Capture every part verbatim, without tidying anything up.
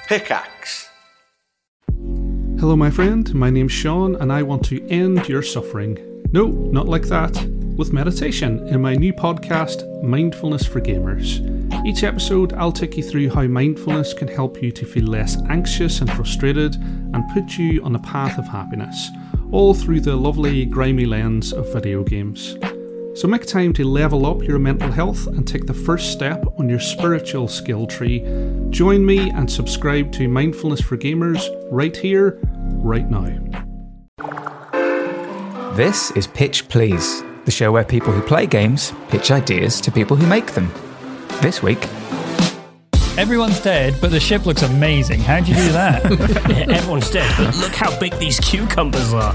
Pickaxe. Hello my friend, my name's Sean and I want to end your suffering. No, not like that. With meditation in my new podcast, Mindfulness for Gamers. Each episode I'll take you through how mindfulness can help you to feel less anxious and frustrated and put you on the path of happiness, all through the lovely grimy lens of video games. So make time to level up your mental health and take the first step on your spiritual skill tree. Join me and subscribe to Mindfulness for Gamers right here, right now. This is Pitch Please, the show where people who play games pitch ideas to people who make them. This week... Everyone's dead, but the ship looks amazing. How'd you do that? Yeah, everyone's dead, but look how big these cucumbers are.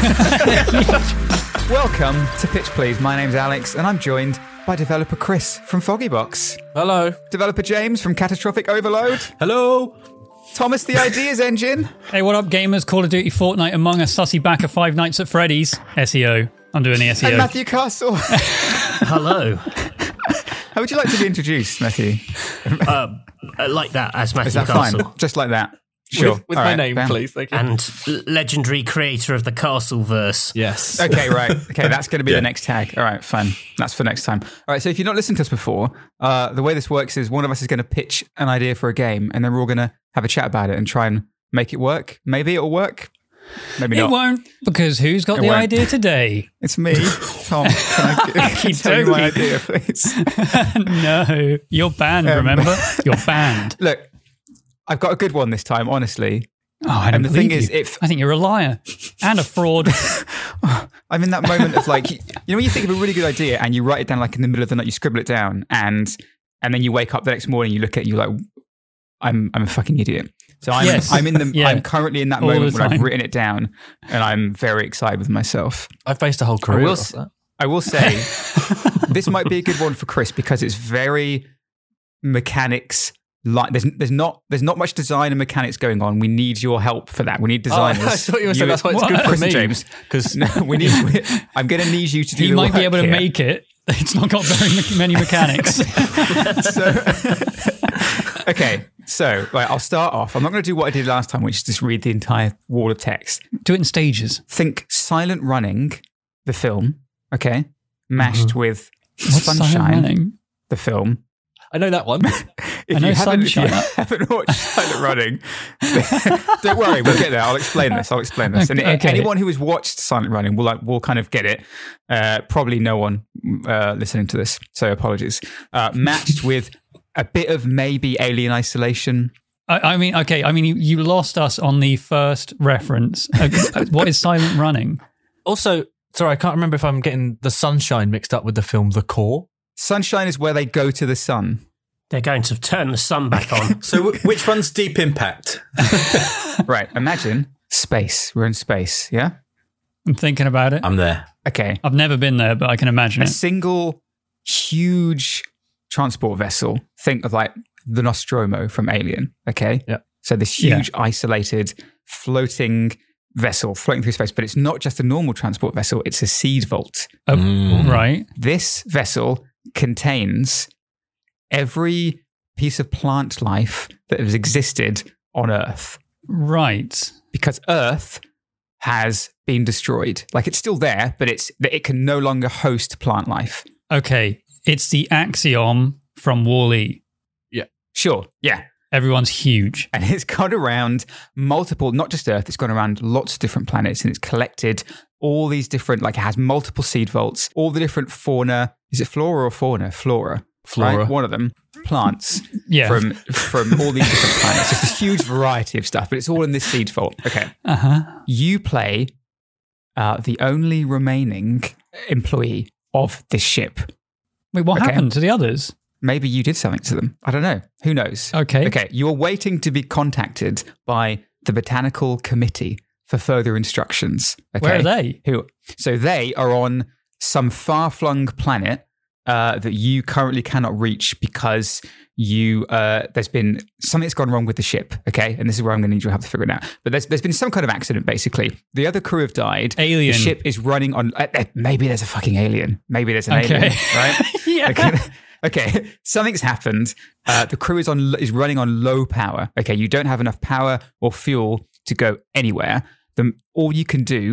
Welcome to Pitch Please. My name's Alex, and I'm joined by developer Chris from Foggybox. Hello. Developer James from Catastrophic Overload. Hello. Thomas the Ideas Engine. Hey, what up, gamers? Call of Duty, Fortnite, Among Us, Sussy Backer, Five Nights at Freddy's. S E O. I'm doing the S E O. And Matthew Castle. Hello. How would you like to be introduced, Matthew? Uh, like that, as Matthew Is that Castle. fine? Just like that? Sure. With, with All my right, name, bam. please. Thank you. And legendary creator of the Castleverse. Yes. Okay, right. Okay, that's going to be Yeah. the next tag. All right, fine. That's for next time. All right, so if you've not listened to us before, uh, the way this works is one of us is going to pitch an idea for a game, and then we're all going to have a chat about it and try and make it work. Maybe it'll work. Maybe It not. won't, because who's got It the won't. idea today? It's me, Tom. Can I, can I tell you my idea, please? No, you're banned, Um, remember? You're banned. Look, I've got a good one this time, honestly. Oh, I don't And the believe thing is, you. if- I think you're a liar and a fraud. I'm in that moment of like, you know, when you think of a really good idea and you write it down like in the middle of the night, you scribble it down, and and then you wake up the next morning, you look at it, and you're like, I'm I'm a fucking idiot. So I'm Yes. I'm in the Yeah. I'm currently in that All the moment when I've time. written it down, and I'm very excited with myself. I've based a whole I career will, off s- that. I will say this might be a good one for Chris because it's very mechanics. Like there's there's not there's not much design and mechanics going on. We need your help for that. We need Oh, designers. I thought you were saying You- that's why it's What? good for Chris me. and James. Because No, we need. we- I'm going to need you to do You the might be work able to here. make it. It's not got very me- many mechanics. So, okay, so right, I'll start off. I'm not going to do what I did last time, which is just read the entire wall of text. Do it in stages. Think Silent Running, the film, okay, mashed with What's Silent Sunshine, Running? the film. I know that one. If I know you haven't, if you Sunshine. haven't watched Silent Running, don't worry, we'll get there. I'll explain this. I'll explain this. And Okay. anyone who has watched Silent Running will like will kind of get it. Uh, probably no one uh, listening to this, so apologies. Uh, matched with a bit of maybe Alien Isolation. I, I mean, okay. I mean, you, you lost us on the first reference. Uh, what is Silent Running? Also, sorry, I can't remember if I'm getting The Sunshine mixed up with the film The Core. Sunshine is where they go to the sun. They're going to turn the sun back on. So w- which one's Deep Impact? Right. Imagine space. We're in space. Yeah. I'm thinking about it. I'm there. Okay. I've never been there, but I can imagine A it. single huge transport vessel. Think of like the Nostromo from Alien. Okay. Yeah. So this huge isolated floating vessel floating through space, but it's not just a normal transport vessel. It's a seed vault. Oh, Mm. right. This vessel contains every piece of plant life that has existed on Earth. Right. Because Earth has been destroyed. Like it's still there, but it's that it can no longer host plant life. Okay. It's the axiom from Wall-E. Sure, yeah. Everyone's huge. And it's gone around multiple, not just Earth, it's gone around lots of different planets and it's collected all these different, like it has multiple seed vaults, all the different fauna. Is it flora or fauna? Flora. Flora. Right? One of them. Plants. Yeah. From from all these different planets. It's a huge variety of stuff, but it's all in this seed vault. Okay. Uh-huh. You play uh, the only remaining employee of this ship. Wait, what Okay. happened to the others? Maybe you did something to them. I don't know. Who knows? Okay. Okay. You're waiting to be contacted by the Botanical Committee for further instructions. Okay. Where are they? Who? So they are on some far-flung planet uh, that you currently cannot reach because you uh, there's been something's gone wrong with the ship. Okay, and this is where I'm going to need your help to figure it out. But there's there's been some kind of accident. Basically, the other crew have died. Alien. The ship is running on. Uh, uh, maybe there's a fucking alien. Maybe there's an Okay. alien. Right? Yeah. Okay. Okay, something's happened. Uh, the crew is on is running on low power. Okay, you don't have enough power or fuel to go anywhere. The, all you can do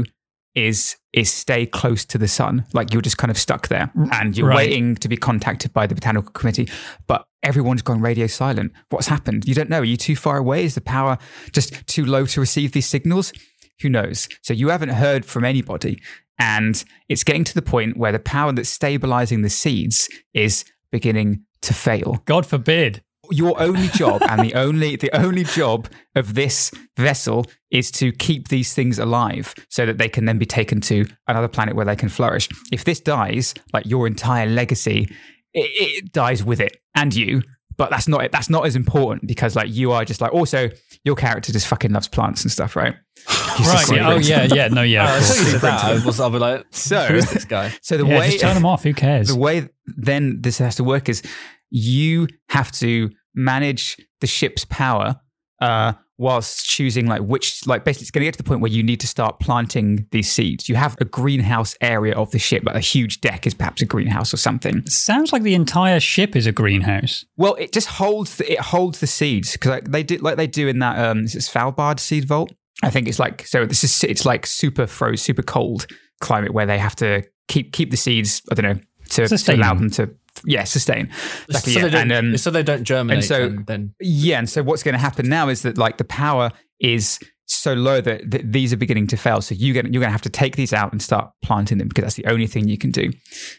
is is stay close to the sun. Like you're just kind of stuck there, and you're Right. waiting to be contacted by the Botanical Committee. But everyone's gone radio silent. What's happened? You don't know. Are you too far away? Is the power just too low to receive these signals? Who knows? So you haven't heard from anybody, and it's getting to the point where the power that's stabilizing the seeds is beginning to fail. God forbid. Your only job and the only the only job of this vessel is to keep these things alive so that they can then be taken to another planet where they can flourish. If this dies, like your entire legacy, it, it dies with it and you. But that's not it. That's not as important because like you are just like also your character just fucking loves plants and stuff, right? He's Right. just Yeah. Oh, yeah. Yeah. No, yeah. Uh, of until course. you said that, I was, I'll be like, So- who is this guy? So the Yeah, way just turn them off. Who cares? the way then this has to work is you have to manage the ship's power uh, whilst choosing like which, like basically it's going to get to the point where you need to start planting these seeds. You have a greenhouse area of the ship, like a huge deck is perhaps a greenhouse or something. Sounds like the entire ship is a greenhouse. Well, it just holds the, it holds the seeds because like they do like they do in that um, is it Svalbard seed vault? I think it's like so. This is it's like super froze, super cold climate where they have to keep keep the seeds. I don't know to, to Sustain allow them. them to yeah sustain. Exactly, so, yeah. they don't, And, um, so they don't germinate. and so- and then Yeah, and so what's going to happen now is that like the power is so low that, that these are beginning to fail. So you get you're going to have to take these out and start planting them because that's the only thing you can do.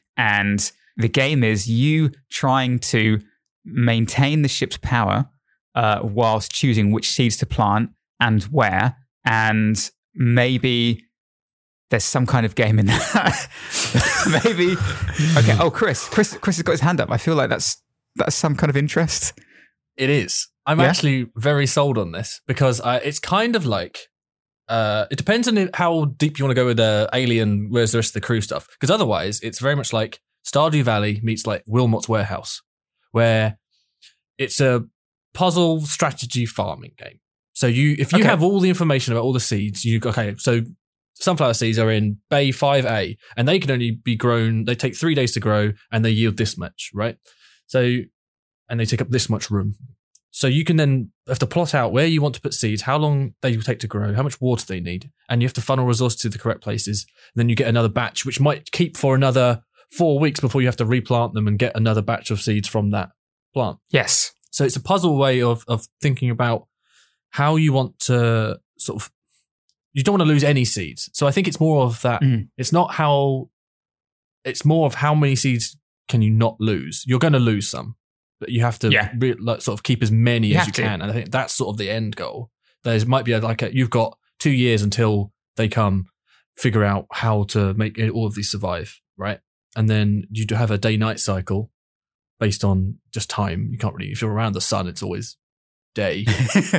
And the game is you trying to maintain the ship's power uh, whilst choosing which seeds to plant and where, and maybe there's some kind of game in that. Maybe okay. Oh, Chris, Chris, Chris has got his hand up. I feel like that's that's some kind of interest. it is. I'm Yeah? actually very sold on this because I, it's kind of like, uh, it depends on how deep you want to go with the Alien, where's the rest of the crew stuff. Because otherwise, it's very much like Stardew Valley meets like Wilmot's Warehouse, where it's a puzzle strategy farming game. So you, if you Okay. have all the information about all the seeds, you okay. So sunflower seeds are in Bay five A, and they can only be grown. They take three days to grow, and they yield this much, right? So, and they take up this much room. So you can then have to plot out where you want to put seeds, how long they will take to grow, how much water they need, and you have to funnel resources to the correct places. And then you get another batch, which might keep for another four weeks before you have to replant them and get another batch of seeds from that plant. Yes. So it's a puzzle way of of thinking about how you want to sort of, you don't want to lose any seeds. So I think it's more of that. Mm. It's not how, it's more of how many seeds can you not lose. You're going to lose some, but you have to Yeah. re- like, sort of keep as many You as have you to. can. And I think that's sort of the end goal. There might be a, like a, you've got two years until they come figure out how to make all of these survive, right? And then you do have a day-night cycle based on just time. You can't really, if you're around the sun, it's always day.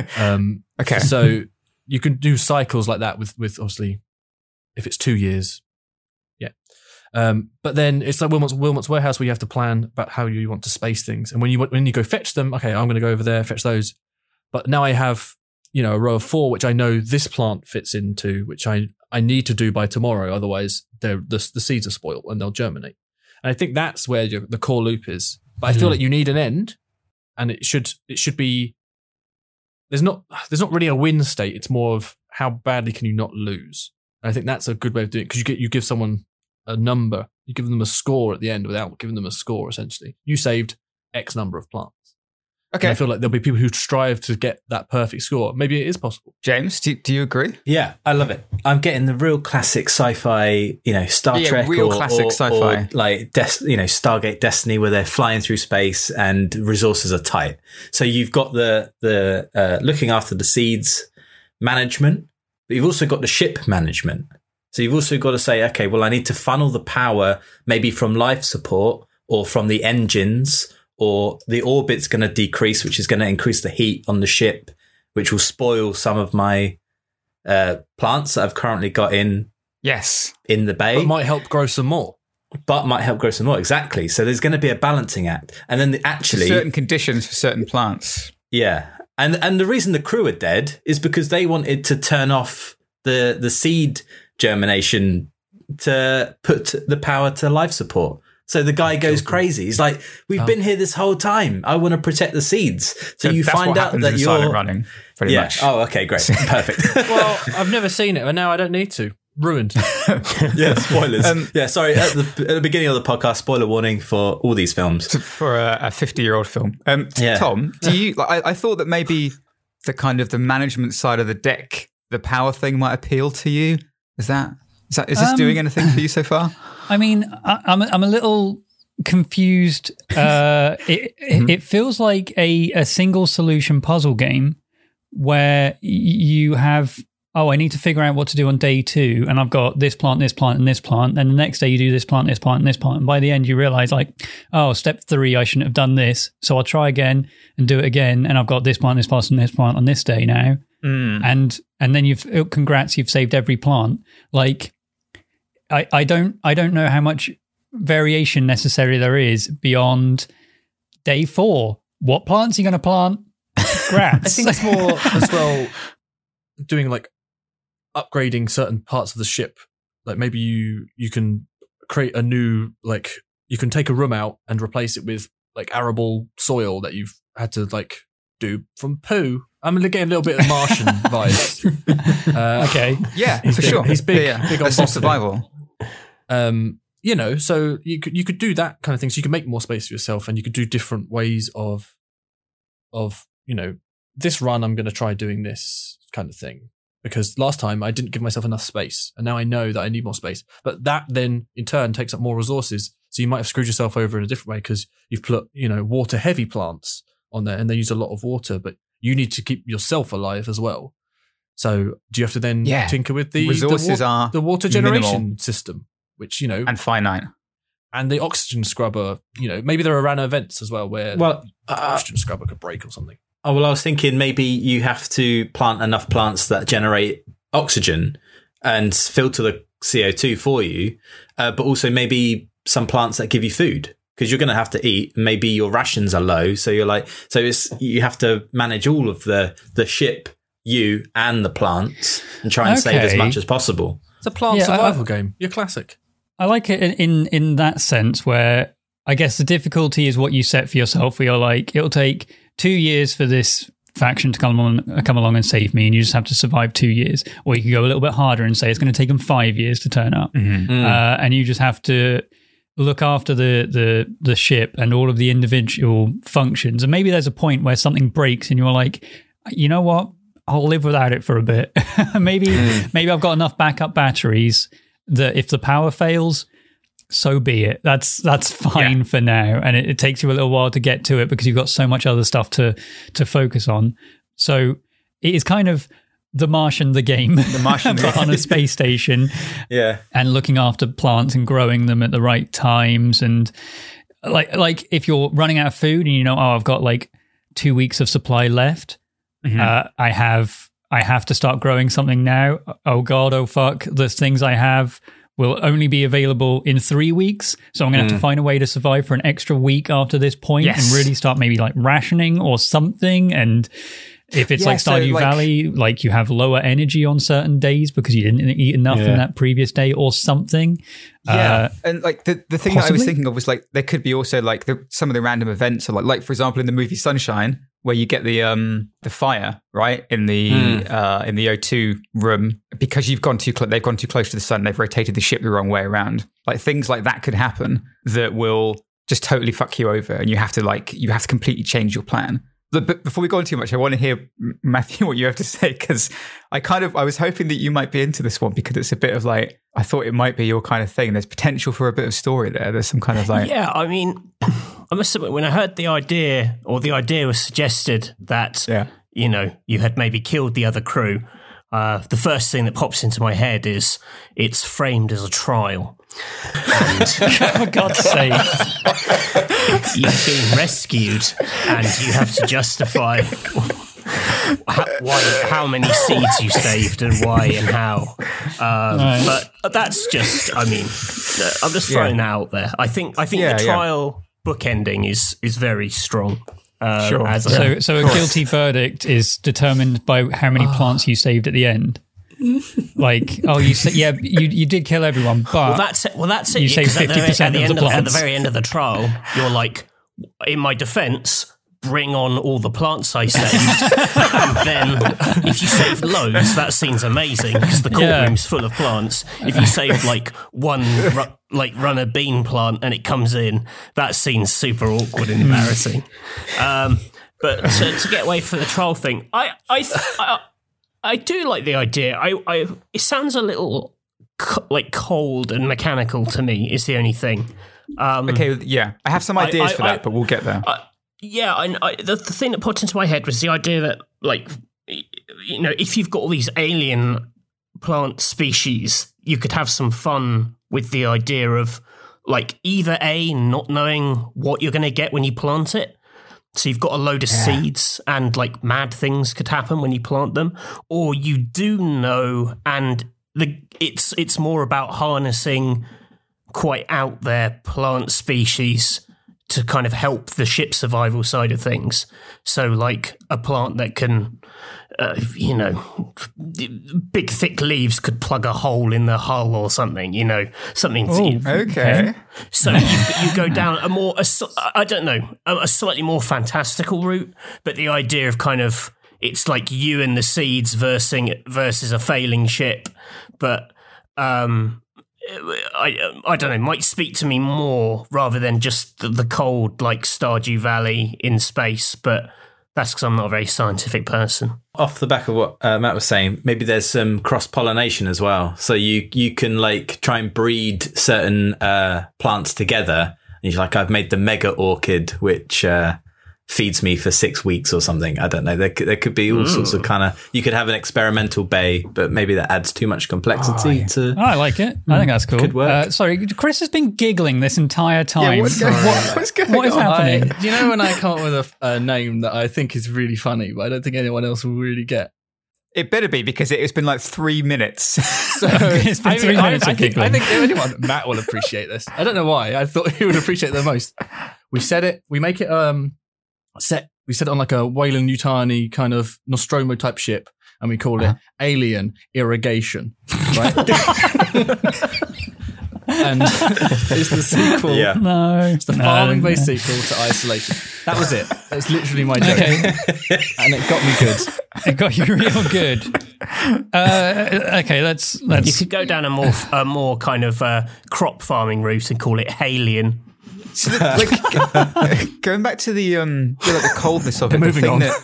Um, Okay. So you can do cycles like that with, with obviously, if it's two years, yeah. Um, but then it's like Wilmot's, Wilmot's Warehouse where you have to plan about how you want to space things. And when you when you go fetch them, okay, I'm going to go over there, fetch those. But now I have, you know, a row of four, which I know this plant fits into, which I, I need to do by tomorrow. Otherwise, they're, the, the seeds are spoiled and they'll germinate. And I think that's where your, the core loop is. But I feel Mhm. like you need an end, and it should it should be. There's not there's not really a win state. It's more of how badly can you not lose. And I think that's a good way of doing it because you get you give someone a number, you give them a score at the end without giving them a score. Essentially, you saved X number of plants. And Okay. I feel like there'll be people who strive to get that perfect score. Maybe it is possible. James, do, do you agree? Yeah, I love it. I'm getting the real classic sci-fi, you know, Star Yeah, Trek, real or, classic or, sci-fi. or like Des- you know, Stargate Destiny, where they're flying through space and resources are tight. So you've got the the uh, looking after the seeds management, but you've also got the ship management. So you've also got to say, okay, well, I need to funnel the power maybe from life support or from the engines, or the orbit's going to decrease, which is going to increase the heat on the ship, which will spoil some of my uh, plants that I've currently got in Yes. in the bay, But it might help grow some more. but might help grow some more. Exactly. So there's going to be a balancing act, and then the, actually, certain conditions for certain plants. yeah, and and the reason the crew are dead is because they wanted to turn off the the seed germination to put the power to life support. So the guy goes crazy. He's like, "We've oh. been here this whole time. I want to protect the seeds." So, so you find out that in you're Silent Running. Pretty yeah. much. Oh, okay, great, perfect. Well, I've never seen it, and now I don't need to. Ruined. Yeah, spoilers. Um, yeah, sorry. At the, at the beginning of the podcast, spoiler warning for all these films for a fifty-year-old film. Um, yeah. Tom, do you? Like, I, I thought that maybe the kind of the management side of the deck, the power thing, might appeal to you. Is that is that is this um, doing anything for you so far? I mean, I, I'm I'm a little confused. Uh, it mm-hmm. it feels like a a single solution puzzle game where you have. Oh, I need to figure out what to do on day two, and I've got this plant, this plant, and this plant. And the next day you do this plant, this plant, and this plant. And by the end you realize, like, oh, step three, I shouldn't have done this. So I'll try again and do it again. And I've got this plant, this plant, and this plant on this day now. Mm. And and then you've oh, congrats, you've saved every plant. Like, I, I don't I don't know how much variation necessary there is beyond day four. What plants are you going to plant? Congrats. I think it's more as well doing like upgrading certain parts of the ship. Like maybe you you can create a new, like you can take a room out and replace it with like arable soil that you've had to like do from poo. I'm getting a little bit of Martian vibes. Uh, okay, yeah, he's for big, sure. He's big, yeah, yeah. big on survival. Um, you know, so you could you could do that kind of thing. So you can make more space for yourself, and you could do different ways of of you know, this run I'm going to try doing this kind of thing. Because last time I didn't give myself enough space, and now I know that I need more space. But that then, in turn, takes up more resources. So you might have screwed yourself over in a different way because you've put, you know, water-heavy plants on there, and they use a lot of water. But you need to keep yourself alive as well. So do you have to then yeah. tinker with the resources the, wa- are the water generation minimal. system, which you know, and finite, and the oxygen scrubber. You know, maybe there are random events as well where well, the uh, oxygen scrubber could break or something. Oh, well, I was thinking maybe you have to plant enough plants that generate oxygen and filter the C O two for you, uh, but also maybe some plants that give you food because you're going to have to eat. Maybe your rations are low. So you're like, so it's, you have to manage all of the, the ship, you and the plants and try and okay. save as much as possible. It's a plant yeah, survival I, game. You're classic. I like it in, in, in that sense where I guess the difficulty is what you set for yourself. Where you're like, it'll take two years for this faction to come along, come along and save me, and you just have to survive two years. Or you can go a little bit harder and say it's going to take them five years to turn up, mm-hmm. mm. uh, and you just have to look after the the the ship and all of the individual functions. And maybe there's a point where something breaks, and you're like, you know what, I'll live without it for a bit. maybe mm. maybe I've got enough backup batteries that if the power fails, so be it. That's that's fine yeah. for now, and it, it takes you a little while to get to it because you've got so much other stuff to to focus on. So it is kind of The Martian, the game, the Martian, but on a space station, yeah, and looking after plants and growing them at the right times, and like like if you're running out of food and you know, oh, I've got like two weeks of supply left, mm-hmm. uh, I have I have to start growing something now. Oh God, oh fuck, the things I have will only be available in three weeks. So I'm going to mm. have to find a way to survive for an extra week after this point yes. and really start maybe like rationing or something. And if it's yeah, like Stardew so like, Valley, like you have lower energy on certain days because you didn't eat enough yeah. in that previous day or something. Yeah. Uh, and like the, the thing possibly? that I was thinking of was like, there could be also like the, some of the random events. Or like, like for example, in the movie Sunshine, where you get the um the fire right in the mm. uh in the O two room because you've gone too close. They've gone too close to the sun. They've rotated the ship the wrong way around. Like things like that could happen that will just totally fuck you over, and you have to like you have to completely change your plan. But before we go on too much, I want to hear, Matthew, what you have to say, because I kind of I was hoping that you might be into this one because it's a bit of like I thought it might be your kind of thing. There's potential for a bit of story there. There's some kind of like yeah. I mean, I must admit, when I heard the idea, or the idea was suggested that yeah. you know you had maybe killed the other crew, uh, the first thing that pops into my head is it's framed as a trial. And for God's sake, you've been rescued, and you have to justify how, why, how many seeds you saved and why and how. Um, right. But that's just, I mean, I'm just throwing yeah. that out there. I think, I think yeah, the trial yeah. bookending is is very strong. Um, sure. As so, a, so a guilty verdict is determined by how many plants you saved at the end. like, oh, you sa- yeah, you you did kill everyone, but Well, that's it. Well, that's it. You yeah, say 'cause at the- fifty percent at the of end the At the plants. very end of the trial, you're like, in my defence, bring on all the plants I saved. And then if you save loads, that scene's amazing because the courtroom's full of plants. If you save like one ru- like runner bean plant and it comes in, that scene's super awkward and embarrassing. Um, but to, to get away from the trial thing, I I, I I do like the idea. I, I it sounds a little co- like cold and mechanical to me. Is the only thing. Um, Okay, yeah, I have some ideas I- for I- that, but we'll get there. I- Yeah, I, I, the, the thing that popped into my head was the idea that, like, you know, if you've got all these alien plant species, you could have some fun with the idea of, like, either A, not knowing what you're going to get when you plant it. So you've got a load of yeah. seeds and, like, mad things could happen when you plant them. Or you do know, and the it's it's more about harnessing quite out there plant species to kind of help the ship survival side of things. So like a plant that can, uh, you know, big thick leaves could plug a hole in the hull or something, you know, something. Ooh, to, okay. So you, you go down a more, a, I don't know, a, a slightly more fantastical route, but the idea of kind of, it's like you and the seeds versus, versus a failing ship. But, um, I I don't know, might speak to me more rather than just the, the cold, like Stardew Valley in space, but that's because I'm not a very scientific person. Off the back of what uh, Matt was saying, maybe there's some cross-pollination as well. So you, you can like try and breed certain uh, plants together. And you're like, I've made the mega orchid, which uh, feeds me for six weeks or something. I don't know. There could, there could be all mm. sorts of kind of, you could have an experimental bay, but maybe that adds too much complexity oh, yeah. to. Oh, I like it. I think that's cool. Could work. Uh, sorry, Chris has been giggling this entire time. Yeah, what's going, what, what's going what is on? happening? I, do you know when I come up with a, a name that I think is really funny, but I don't think anyone else will really get? It better be because it, it's been like three minutes. So it's been I three mean, minutes I, I, of think, giggling. I think anyone, Matt will appreciate this. I don't know why. I thought he would appreciate it the most. We said it. We make it um set. We set it on like a Weyland-Yutani kind of Nostromo type ship, and we call it Alien Irrigation, right? And it's the sequel. Yeah. No, it's the no, farming-based no. sequel to Isolation. That was it. That's literally my joke, Okay. and it got me good. It got you real good. Uh, okay, let's let's. You could go down a more a more kind of uh, crop farming route and call it Halien. So the, like, going back to the um, you know, like the coldness of it, the Moving thing on. that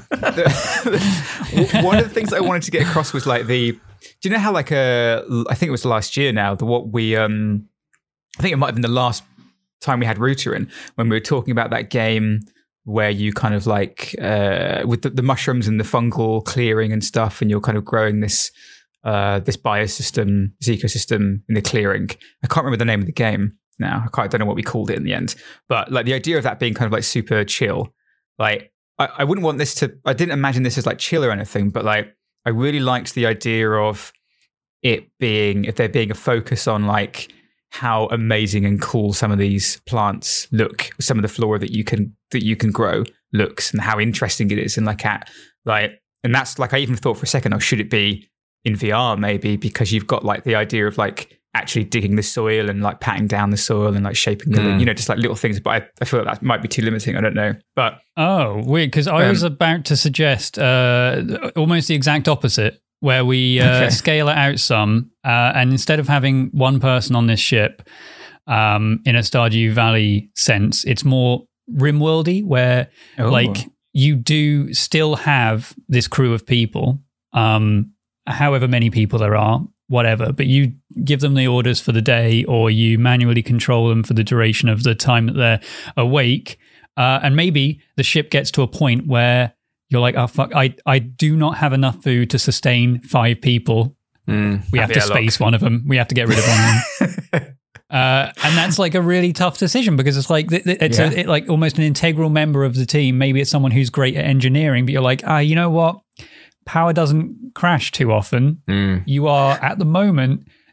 the, one of the things that I wanted to get across was like the. Do you know how like uh, I think it was last year now the what we um, I think it might have been the last time we had Router in when we were talking about that game where you kind of like uh, with the, the mushrooms and the fungal clearing and stuff, and you're kind of growing this uh, this biosystem, this ecosystem in the clearing. I can't remember the name of the game now. I can't, I don't know what we called it in the end, but like the idea of that being kind of like super chill. Like I, I wouldn't want this to. I didn't imagine this as like chill or anything, but like I really liked the idea of it being if there being a focus on like how amazing and cool some of these plants look, some of the flora that you can that you can grow looks, and how interesting it is, and like at like, and that's like I even thought for a second, oh, should it be in V R maybe because you've got like the idea of like actually digging the soil and like patting down the soil and like shaping the, Mm. you know, just like little things. But I, I feel like that might be too limiting. I don't know, but Oh, weird. Because I Um, was about to suggest uh, almost the exact opposite, where we uh, Okay. scale it out some, uh, and instead of having one person on this ship um, in a Stardew Valley sense, it's more RimWorldy, where Oh. like you do still have this crew of people, um, however many people there are, whatever, but you give them the orders for the day, or you manually control them for the duration of the time that they're awake. Uh, and maybe the ship gets to a point where you're like, oh, fuck, I, I do not have enough food to sustain five people. Mm. We have That'd to be a lot. space one of them. We have to get rid of one. uh, and that's like a really tough decision because it's like th- th- it's Yeah. a, it, like almost an integral member of the team. Maybe it's someone who's great at engineering, but you're like, ah, you know what? Power doesn't crash too often. Mm. You are at the moment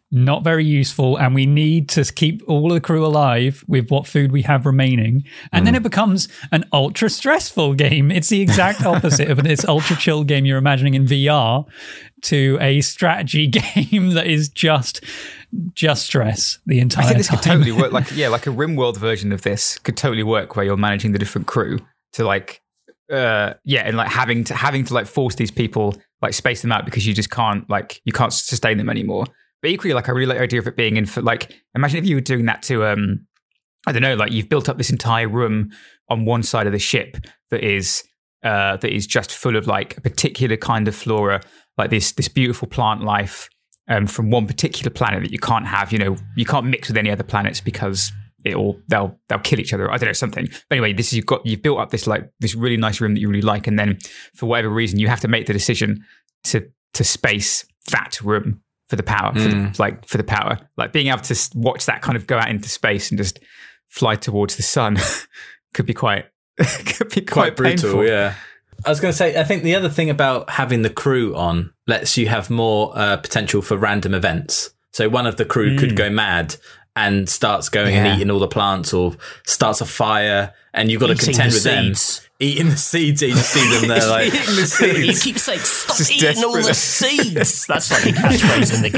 not very useful, and we need to keep all of the crew alive with what food we have remaining. And mm. then it becomes an ultra stressful game. It's the exact opposite of this ultra chill game you're imagining in V R to a strategy game that is just just stress the entire time. I think this time. could totally work. Like yeah, like a RimWorld version of this could totally work, where you're managing the different crew to like uh yeah, and like having to having to like force these people, like space them out because you just can't like you can't sustain them anymore. But equally, like I really like the idea of it being in for like, imagine if you were doing that to, um, I don't know, like you've built up this entire room on one side of the ship that is uh, that is just full of like a particular kind of flora, like this this beautiful plant life um, from one particular planet that you can't have, you know, you can't mix with any other planets because it'll they'll they'll kill each other. I don't know, something. But anyway, this is you've got you've built up this like this really nice room that you really like, and then for whatever reason you have to make the decision to to space that room. For the power, for mm. the, like for the power, like being able to watch that kind of go out into space and just fly towards the sun could be quite, could be quite, quite brutal. Painful. Yeah, I was going to say, I think the other thing about having the crew on lets you have more uh, potential for random events. So one of the crew mm. could go mad and starts going yeah. and eating all the plants, or starts a fire, and you've got to eating contend the with seeds. them. Eating the seeds, you just see them there like eating the seeds. You keep saying, stop Just eating desperate. all the seeds. That's like a catchphrase in the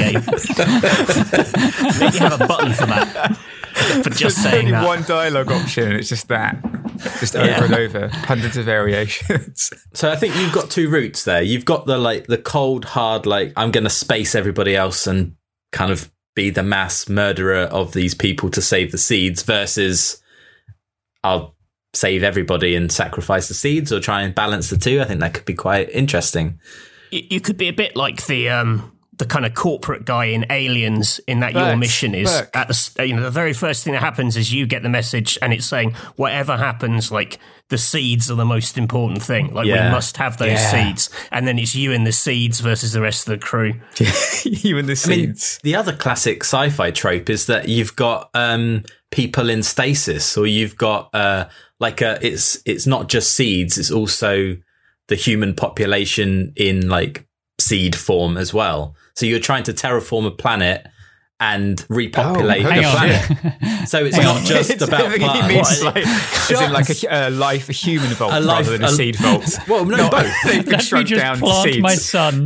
game. Maybe have a button for that. For just There's saying only that. one dialogue option, and it's just that. Just Yeah. over and over. Hundreds of variations. So I think you've got two routes there. You've got the like the cold, hard, like I'm going to space everybody else and kind of be the mass murderer of these people to save the seeds, versus I'll save everybody and sacrifice the seeds, or try and balance the two. I think that could be quite interesting. You, you could be a bit like the um, the kind of corporate guy in Aliens, in that your Burke, mission is Burke. at the you know the very first thing that happens is you get the message and it's saying whatever happens, like the seeds are the most important thing. Like Yeah. we must have those Yeah. seeds, and then it's you and the seeds versus the rest of the crew. You and the I mean, seeds. the other classic sci-fi trope is that you've got um, people in stasis, or you've got uh, like a, it's it's not just seeds; it's also the human population in like seed form as well. So you're trying to terraform a planet and repopulate Oh, the hang on. planet. So it's not just about He plants. means like, as in like a, a life, a human vault, A life- rather than a, a- seed vault. Well, no, both. They've been Let me shrunk just down to plant seeds. my son.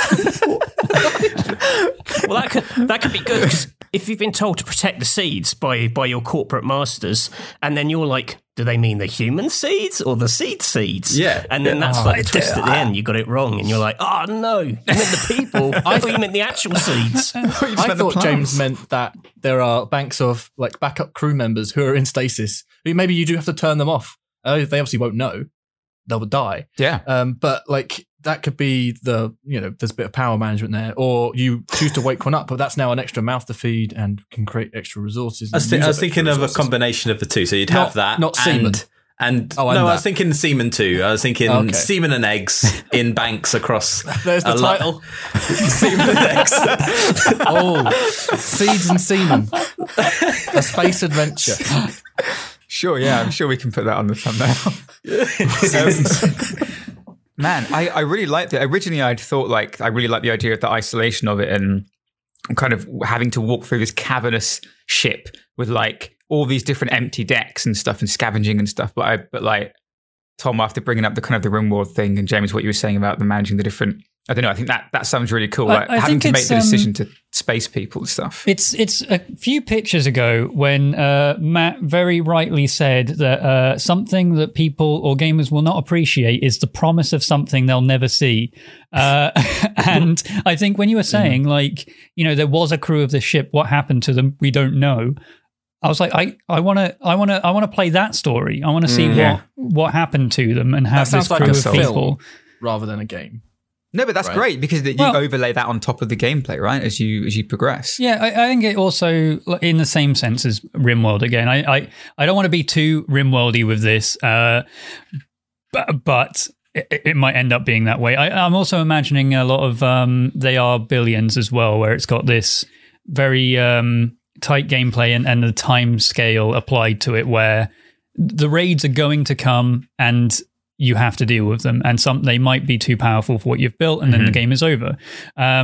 Well, that could that could be good, because if you've been told to protect the seeds by by your corporate masters, and then you're like, do they mean the human seeds or the seed seeds? Yeah. And then Yeah. that's Oh, like the twist at the end. You got it wrong, and you're like, oh no, you meant the people. I thought you meant the actual seeds. I meant the thought plants. James meant that there are banks of like backup crew members who are in stasis, who maybe you do have to turn them off. Uh, they obviously won't know; they'll die. Yeah. Um, but like that could be the you know there's a bit of power management there, or you choose to wake one up, but that's now an extra mouth to feed and can create extra resources. I was, and thi- use I was up thinking extra of a resources. combination of the two. So you'd Not- have that, not and, semen. And Oh, and no, I that. was thinking semen too. I was thinking Okay. semen and eggs in banks across. There's the a lot- title. Semen and eggs. Oh, seeds and semen, a space adventure. Sure, yeah, I'm sure we can put that on the thumbnail. Um, man, I, I really liked it. Originally, I'd thought like I really liked the idea of the isolation of it and kind of having to walk through this cavernous ship with like all these different empty decks and stuff and scavenging and stuff. But I, but like Tom, after bringing up the kind of the RimWorld thing, and James, what you were saying about the managing the different. I don't know. I think that, that sounds really cool. I- Like I having think to make it's, the um, decision to space people and stuff. It's it's a few pictures ago when uh, Matt very rightly said that uh, something that people or gamers will not appreciate is the promise of something they'll never see. Uh, and I think when you were saying, like, you know, there was a crew of the ship, what happened to them? We don't know. I was like, I, I want to, I want to, I want to play that story. I want to see Mm. Yeah. what what happened to them and That have this sounds like crew a of film people. rather than a game. No, but that's Right. great because you Well- overlay that on top of the gameplay, right? As you as you progress. Yeah, I, I think it also, in the same sense as RimWorld, again, I, I, I don't want to be too RimWorldy with this, uh, but, but it, it might end up being that way. I, I'm also imagining a lot of um, They Are Billions as well, where it's got this very um, tight gameplay and, and the time scale applied to it, where the raids are going to come and you have to deal with them, and some they might be too powerful for what you've built, and then the game is over. Um,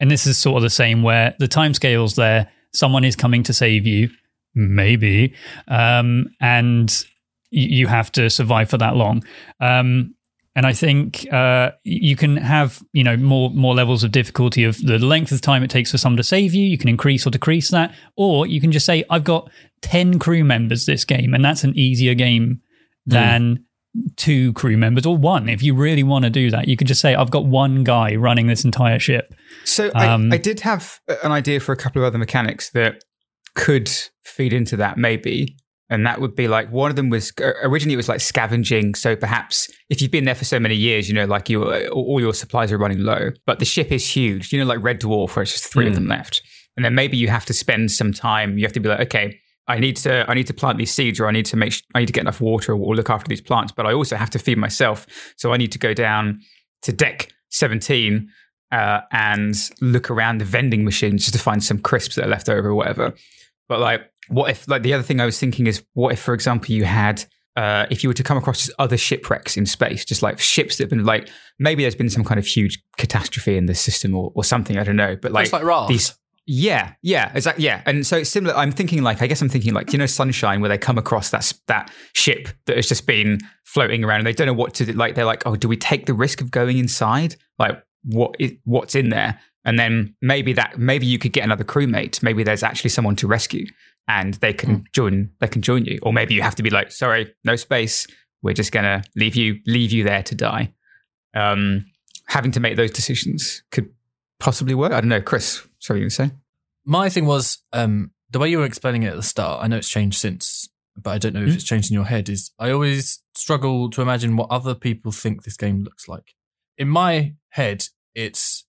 and this is sort of the same where the timescale's there. Someone is coming to save you, maybe, um, and you have to survive for that long. Um, and I think uh, you can have, you know, more more levels of difficulty of the length of time it takes for someone to save you. You can increase or decrease that, or you can just say, I've got ten crew members this game, and that's an easier game than mm. two crew members or one. If you really want to do that, you could just say, I've got one guy running this entire ship. So um, I, I did have an idea for a couple of other mechanics that could feed into that, maybe. And that would be like, one of them was, originally it was like scavenging. So perhaps if you've been there for so many years, you know, like you, all your supplies are running low, but the ship is huge, you know, like Red Dwarf, where it's just three mm. of them left. And then maybe you have to spend some time, you have to be like, okay, I need to, I need to plant these seeds, or I need to make, I need to get enough water or look after these plants, but I also have to feed myself. So I need to go down to deck seventeen uh, and look around the vending machines just to find some crisps that are left over or whatever. But like, what if, like, the other thing I was thinking is, what if, for example, you had, uh, if you were to come across just other shipwrecks in space, just like ships that have been like, maybe there's been some kind of huge catastrophe in the system or, or something, I don't know. But like, just like rafts. These, yeah, yeah, exactly. Yeah. And so it's similar. I'm thinking like, I guess I'm thinking like, you know, Sunshine, where they come across that, that ship that has just been floating around and they don't know what to do. Like, they're like, oh, do we take the risk of going inside? Like, what is, what's in there? And then maybe that, maybe you could get another crewmate. Maybe there's actually someone to rescue, and they can mm. join. They can join you, or maybe you have to be like, sorry, no space. We're just gonna leave you, leave you there to die. Um, having to make those decisions could possibly work. I don't know, Chris. Sorry, you were going to say? My thing was um, the way you were explaining it at the start. I know it's changed since, but I don't know if mm. it's changed in your head. Is I always struggle to imagine what other people think this game looks like. In my head, it's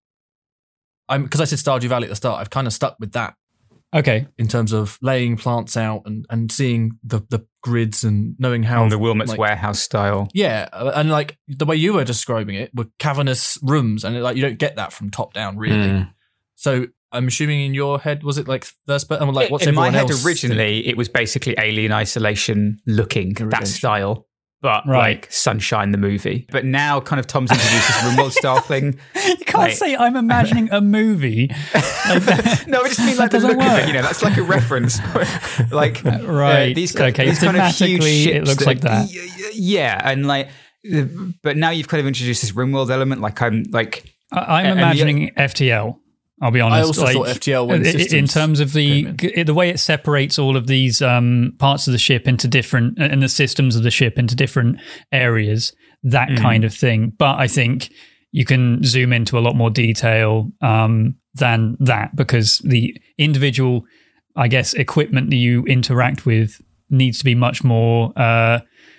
I'm because I said Stardew Valley at the start. I've kind of stuck with that. Okay. In terms of laying plants out and, and seeing the, the grids and knowing how... On the Wilmot's like, warehouse style. Yeah. And like the way you were describing it were cavernous rooms, and like you don't get that from top down, really. Mm. So I'm assuming in your head, was it like first person? Like, what's in my head else originally, think? It was basically Alien Isolation looking, Redemption. That style. But right. like Sunshine the movie. But now kind of Tom's introduced this RimWorld style thing. You can't like, say I'm imagining a movie. Like, no, I just mean like the look work. Of it, you know, that's like a reference. like right. Uh, these, okay. these kind of huge ships it looks that, like that. Yeah, and like, but now you've kind of introduced this RimWorld element. Like I'm like... I'm imagining the, F T L. I'll be honest. I also like, thought F T L when in terms of the the way it separates all of these um, parts of the ship into different, and the systems of the ship into different areas, that mm. kind of thing. But I think you can zoom into a lot more detail um, than that, because the individual, I guess, equipment that you interact with needs to be much more uh,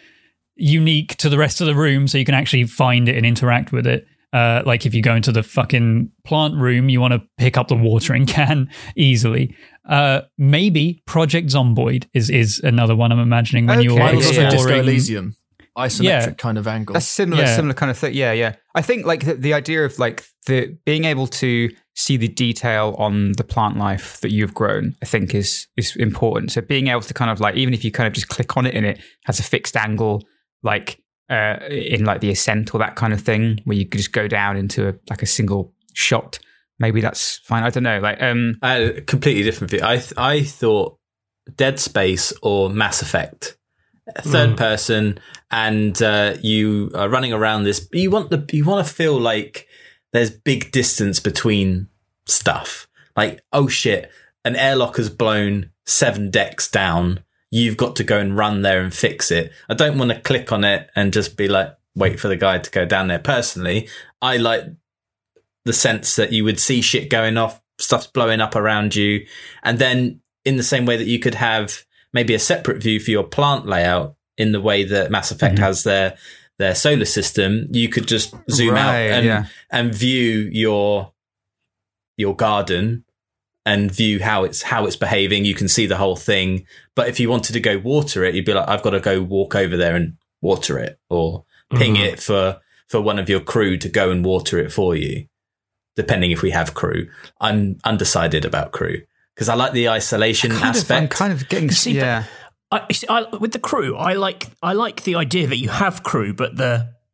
unique to the rest of the room, so you can actually find it and interact with it. Uh, like if you go into the fucking plant room, you want to pick up the watering can easily. Uh, maybe Project Zomboid is is another one I'm imagining when okay. you're I was exploring. also Disco Elysium, isometric yeah. kind of angle. That's similar, yeah. similar kind of thing. Yeah, yeah. I think like the, the idea of like the being able to see the detail on the plant life that you've grown, I think is is important. So being able to kind of like, even if you kind of just click on it and it has a fixed angle, like. Uh, in like the ascent or that kind of thing, where you could just go down into a, like a single shot. Maybe that's fine. I don't know. Like, um, I had a completely different view. I th- I thought Dead Space or Mass Effect, third mm. person, and uh, you are running around this. You want the you want to feel like there's big distance between stuff. Like, oh shit, an airlock has blown seven decks down. You've got to go and run there and fix it. I don't want to click on it and just be like, wait for the guy to go down there. Personally, I like the sense that you would see shit going off, stuff's blowing up around you. And then in the same way that you could have maybe a separate view for your plant layout in the way that Mass Effect mm-hmm. has their their solar system, you could just zoom right, out and, yeah. and view your your garden and view how it's how it's behaving. You can see the whole thing. But if you wanted to go water it, you'd be like, I've got to go walk over there and water it, or ping mm-hmm. it for, for one of your crew to go and water it for you, depending if we have crew. I'm undecided about crew because I like the isolation aspect. Of, I'm kind of getting, see, yeah. I, see, I, with the crew, I like I like the idea that you have crew, but the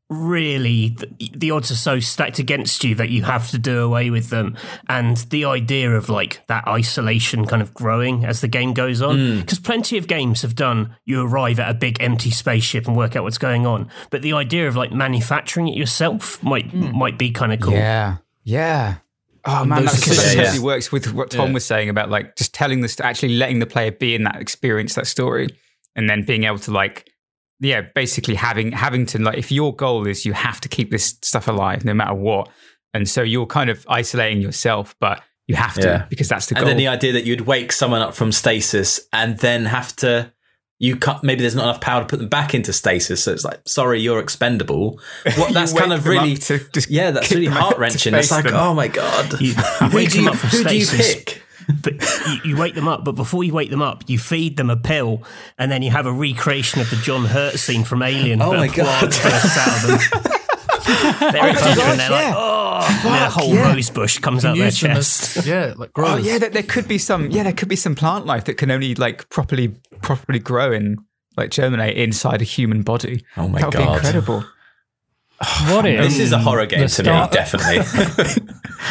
really the, the odds are so stacked against you that you have to do away with them. And the idea of like that isolation kind of growing as the game goes on, because mm. plenty of games have done you arrive at a big empty spaceship and work out what's going on, but the idea of like manufacturing it yourself might mm. might be kind of cool. Yeah, yeah. Oh man, that decisions, totally yeah. works with what Tom yeah. was saying about like just telling this, actually letting the player be in that experience, that story, and then being able to like. Yeah, basically having having to like, if your goal is you have to keep this stuff alive no matter what, and so you're kind of isolating yourself, but you have to yeah. because that's the and goal. And then the idea that you'd wake someone up from stasis and then have to, you can't, maybe there's not enough power to put them back into stasis, so it's like, sorry, you're expendable. What that's kind of really, yeah, that's really heart wrenching. It's like, them. oh my god, you, you wake them up from who stasis. do you pick? But you, you wake them up, but before you wake them up, you feed them a pill, and then you have a recreation of the John Hurt scene from Alien. Oh my god! Bursts out of them. They're at dinner and they're like, oh, and then a whole yeah. rose bush comes out their chest. As, yeah, like grows. Oh yeah, there, there could be some. Yeah, there could be some plant life that can only like properly, properly grow and like germinate inside a human body. Oh my that would god! Be incredible. What if this is a horror game to start- me? Definitely.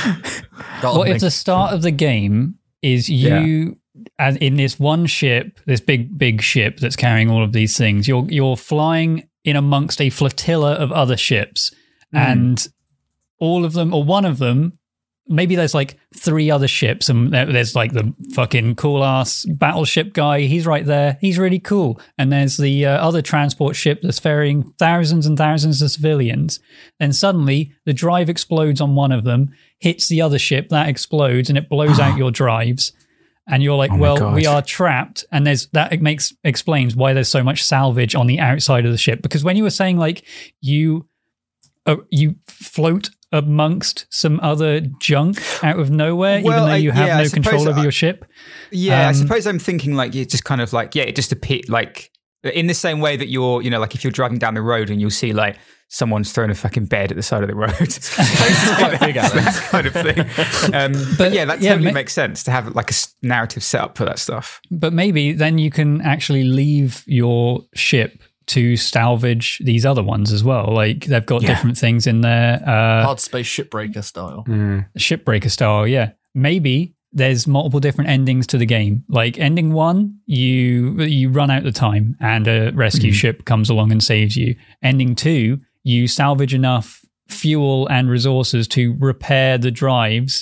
What if the start of the game is you, yeah. as in this one ship, this big, big ship that's carrying all of these things, you're you're flying in amongst a flotilla of other ships, mm. and all of them, or one of them, maybe there's like three other ships, and there's like the fucking cool ass battleship guy. He's right there. He's really cool. And there's the uh, other transport ship that's ferrying thousands and thousands of civilians. And suddenly the drive explodes on one of them, hits the other ship, that explodes, and it blows out your drives. And you're like, oh well, God. we are trapped. And there's that it makes explains why there's so much salvage on the outside of the ship. Because when you were saying like you uh, you float amongst some other junk out of nowhere, well, even though you I, have yeah, no control over I, your ship. Yeah, um, I um, suppose I'm thinking like you just kind of like, yeah, it just appear like in the same way that you're, you know, like if you're driving down the road and you'll see like someone's thrown a fucking bed at the side of the road. It's quite big at that kind of thing. Um, but, but yeah, that yeah, totally ma- makes sense to have like a narrative set up for that stuff. But maybe then you can actually leave your ship to salvage these other ones as well. Like they've got yeah. different things in there. Uh, Hard space shipbreaker style. Mm. Shipbreaker style, yeah. Maybe there's multiple different endings to the game. Like ending one, you you run out of time and a rescue mm. ship comes along and saves you. Ending two, you salvage enough fuel and resources to repair the drives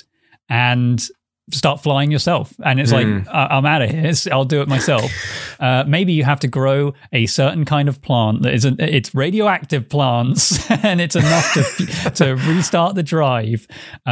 and start flying yourself. And it's mm. like, I- I'm out of here. It's, I'll do it myself. uh, maybe you have to grow a certain kind of plant that is an, it's radioactive plants and it's enough to to restart the drive.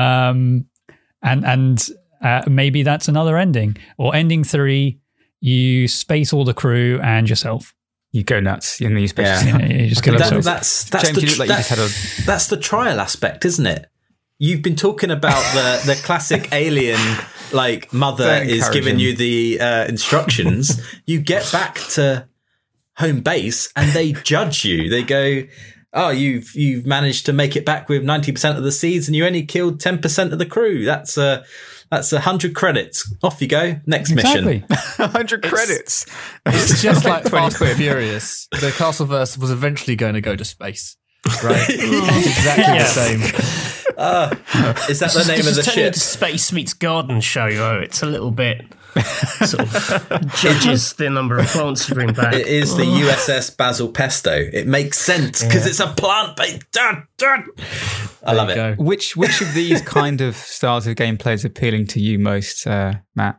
Um, and and uh, maybe that's another ending. Or ending three, you space all the crew and yourself. You go nuts in these spaces. Yeah. You just that, that, that's that's James, the, you look like that, you just had a... that's the trial aspect, isn't it? You've been talking about the, the classic Alien, like mother is giving you the uh, instructions. You get back to home base and they judge you. They go, "Oh, you've you've managed to make it back with ninety percent of the seeds, and you only killed ten percent of the crew. That's a that's a hundred credits. Off you go. Next exactly. mission. hundred credits. It's just like Fast and Furious. The Castleverse was eventually going to go to space, right? It's exactly Yeah. the same. Uh, is that the Just- name of just the turn ship? into Space Meets Garden show. Oh, it's a little bit sort of judges the number of plants you bring back. It is the U S S Basil Pesto. It makes sense because Yeah. it's a plant-based. Dun, dun. I love it. Go. Which which of these kind of styles of gameplay is appealing to you most, uh, Matt?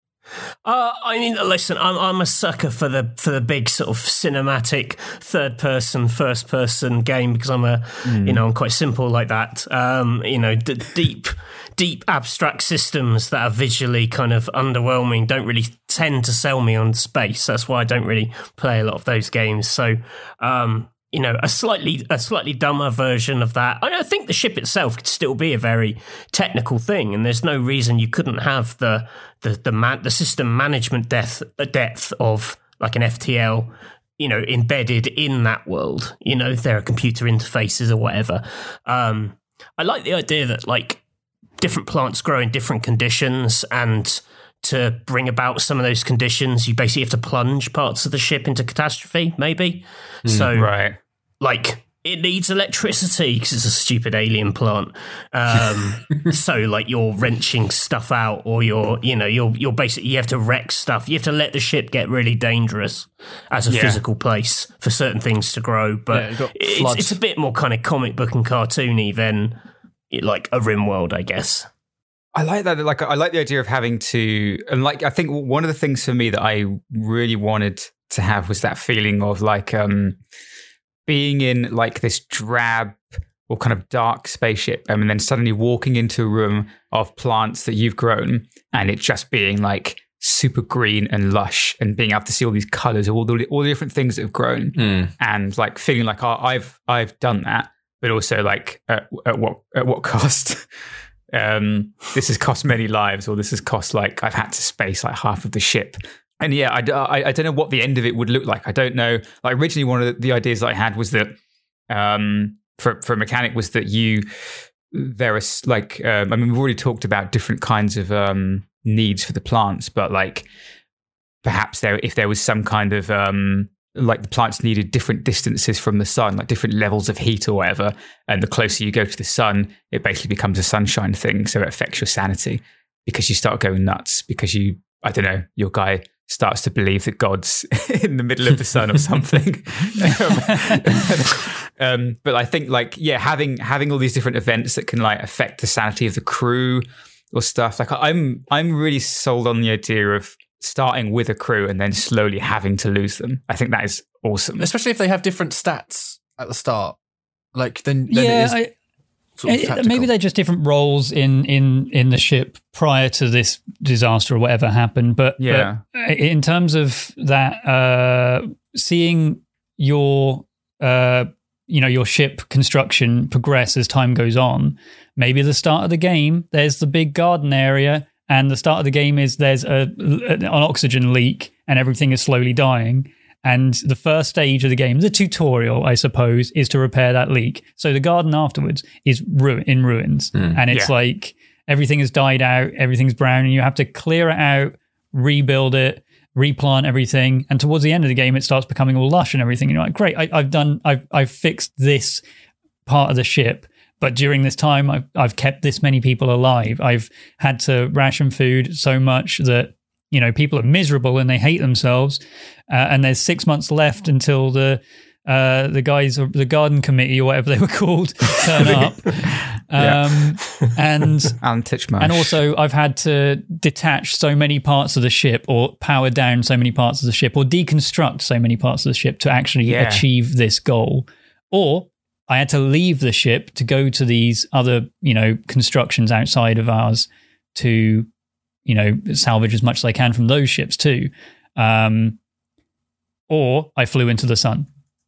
Uh, I mean, listen, I'm I'm a sucker for the for the big sort of cinematic third person, first person game because I'm a mm. you know I'm quite simple like that. Um, you know, d- deep deep abstract systems that are visually kind of underwhelming don't really tend to sell me on space. That's why I don't really play a lot of those games. So. Um, You know, a slightly a slightly dumber version of that. I think the ship itself could still be a very technical thing, and there's no reason you couldn't have the the the, man, the system management depth depth of like an F T L, you know, embedded in that world. You know, if there are computer interfaces or whatever. Um, I like the idea that like different plants grow in different conditions, and to bring about some of those conditions, you basically have to plunge parts of the ship into catastrophe. Maybe mm, so, right. Like, it needs electricity because it's a stupid alien plant. Um, so like you're wrenching stuff out, or you're, you know, you're you're basically you have to wreck stuff. You have to let the ship get really dangerous as a Yeah. physical place for certain things to grow. But Yeah, you've got it's, floods. it's a bit more kind of comic book and cartoony than like a RimWorld, I guess. I like that. Like, I like the idea of having to, and like, I think one of the things for me that I really wanted to have was that feeling of like um, being in like this drab or kind of dark spaceship, um, and then suddenly walking into a room of plants that you've grown, and it just being like super green and lush, and being able to see all these colors, all the all the different things that have grown, Mm. and like feeling like oh, I've I've done that, but also like at, at what at what cost? um, this has cost many lives, or this has cost like I've had to space like half of the ship. And yeah, I, I, I don't know what the end of it would look like. I don't know. Like originally, one of the, the ideas that I had was that um, for for a mechanic was that you there is like um, I mean we've already talked about different kinds of um, needs for the plants, but like perhaps there if there was some kind of um, like the plants needed different distances from the sun, like different levels of heat or whatever, and the closer you go to the sun, it basically becomes a sunshine thing, so it affects your sanity because you start going nuts because you I don't know your guy starts to believe that God's in the middle of the sun or something. um, but I think like, yeah, having, having all these different events that can like affect the sanity of the crew or stuff. Like I'm, I'm really sold on the idea of starting with a crew and then slowly having to lose them. I think that is awesome. Especially if they have different stats at the start. Like then, then yeah, it is I, sort of it- tactical. maybe they're just different roles in, in, in the ship prior to this disaster or whatever happened. But, Yeah. but in terms of that, uh, seeing your uh, you know your ship construction progress as time goes on, maybe at the start of the game there's the big garden area, and the start of the game is there's a an oxygen leak and everything is slowly dying. And the first stage of the game, the tutorial, I suppose, is to repair that leak. So the garden afterwards is ru- in ruins. Mm, and it's yeah. like everything has died out, everything's brown, and you have to clear it out, rebuild it, replant everything. And towards the end of the game, it starts becoming all lush and everything. And you're like, great, I, I've done, I've, I've fixed this part of the ship. But during this time, I've, I've kept this many people alive. I've had to ration food so much that, you know, people are miserable and they hate themselves. Uh, and there's six months left until the uh, the guys, the garden committee or whatever they were called, turn up. Um, and Alan Titchmarsh. and also, I've had to detach so many parts of the ship, or power down so many parts of the ship, or deconstruct so many parts of the ship to actually Yeah. achieve this goal. Or I had to leave the ship to go to these other, you know, constructions outside of ours to, you know, salvage as much as I can from those ships too. Um, or I flew into the sun.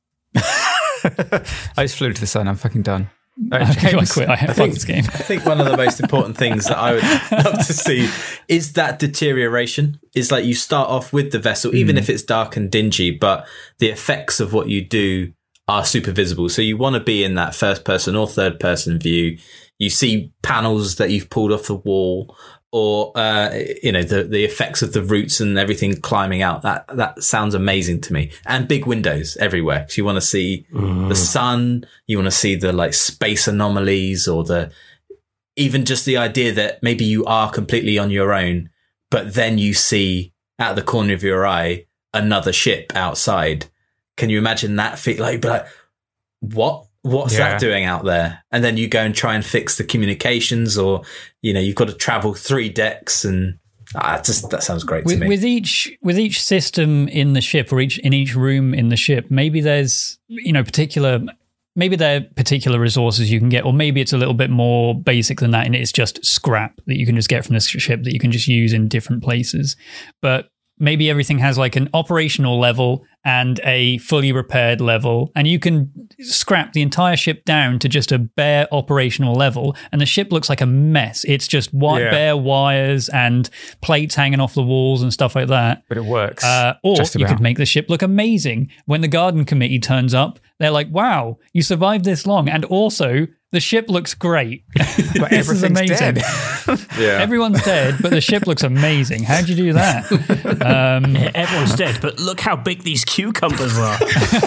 I just flew to the sun. I'm fucking done. Uh, Okay, I James? quit. I fuck this game. I think one of the most important things that I would love to see is that deterioration. Is like you start off with the vessel, even if it's dark and dingy, but the effects of what you do are super visible. So you want to be in that first person or third person view. You see panels that you've pulled off the wall, or uh, you know the the effects of the roots and everything climbing out. That that sounds amazing to me. And big windows everywhere. So you want to see the sun. You want to see the like space anomalies, or the even just the idea that maybe you are completely on your own, but then you see out of the corner of your eye another ship outside. Can you imagine that? Feel like, be like, what? What's Yeah. that doing out there? And then you go and try and fix the communications, or you know, you've got to travel three decks, and ah, just that sounds great with, to me. with each with each system in the ship, or each in each room in the ship, maybe there's, you know, particular maybe there are particular resources you can get, or maybe it's a little bit more basic than that, and it's just scrap that you can just get from the ship that you can just use in different places. But maybe everything has like an operational level and a fully repaired level, and you can scrap the entire ship down to just a bare operational level, and the ship looks like a mess. It's just white, Yeah. bare wires and plates hanging off the walls and stuff like that. But it works. Uh, or Just you about. could make the ship look amazing. When the garden committee turns up, they're like, wow, you survived this long. And also, the ship looks great. But This is everything's amazing. dead. Yeah. Everyone's dead, but the ship looks amazing. How'd you do that? Um, Everyone's dead, but look how big these cucumbers are.